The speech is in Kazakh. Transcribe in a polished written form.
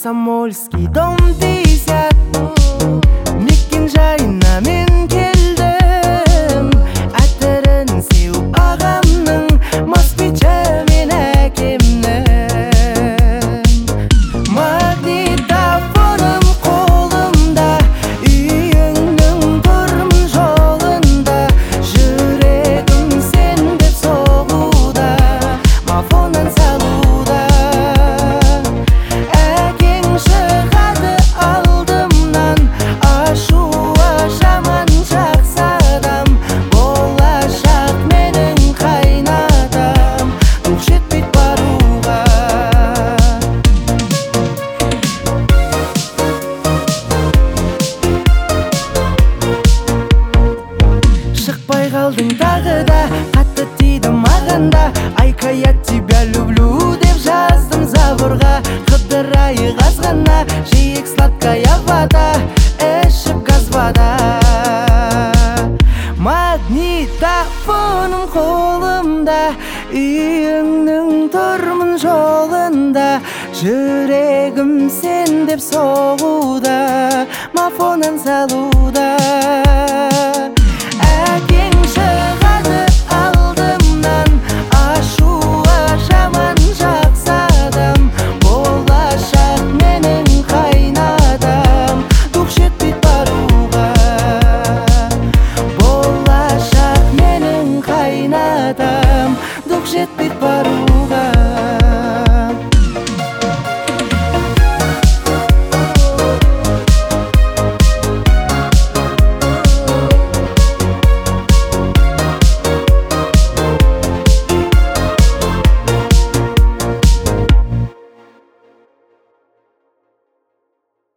Комсомольский дом 50 мекен жайына мен келдім. Әтірін сеуіп ағамның, москвичі мен әкемнің. Магнитофоным қолымда, үйіңнің тұрмын жолында. Жүрегім сен деп соғуда, мафоннан салуда. Әкең шығады алдымнан, ашуы жаман жақсы адам. Болашақ менің қайнатам, рух жетпейді баруға. Шықпай қалдың тағы да, қатты тиді маған да. Айка, я тебя люблю деп жаздым заборға. Қыдырайық аз ғана, жиек сладкая вода, ішіп газ вода. Магнитофоным қолымда, үйіңнің тұрмын жолында. Жүрегім сен деп соғуда, мафоннан салуда. Әкең шығады алдымнан, ашуы жаман жақсы адам. Болашақ менің қайнатам, рух жетпейді баруға. Болашақ менің қайнатам, рух жетпейді баруға.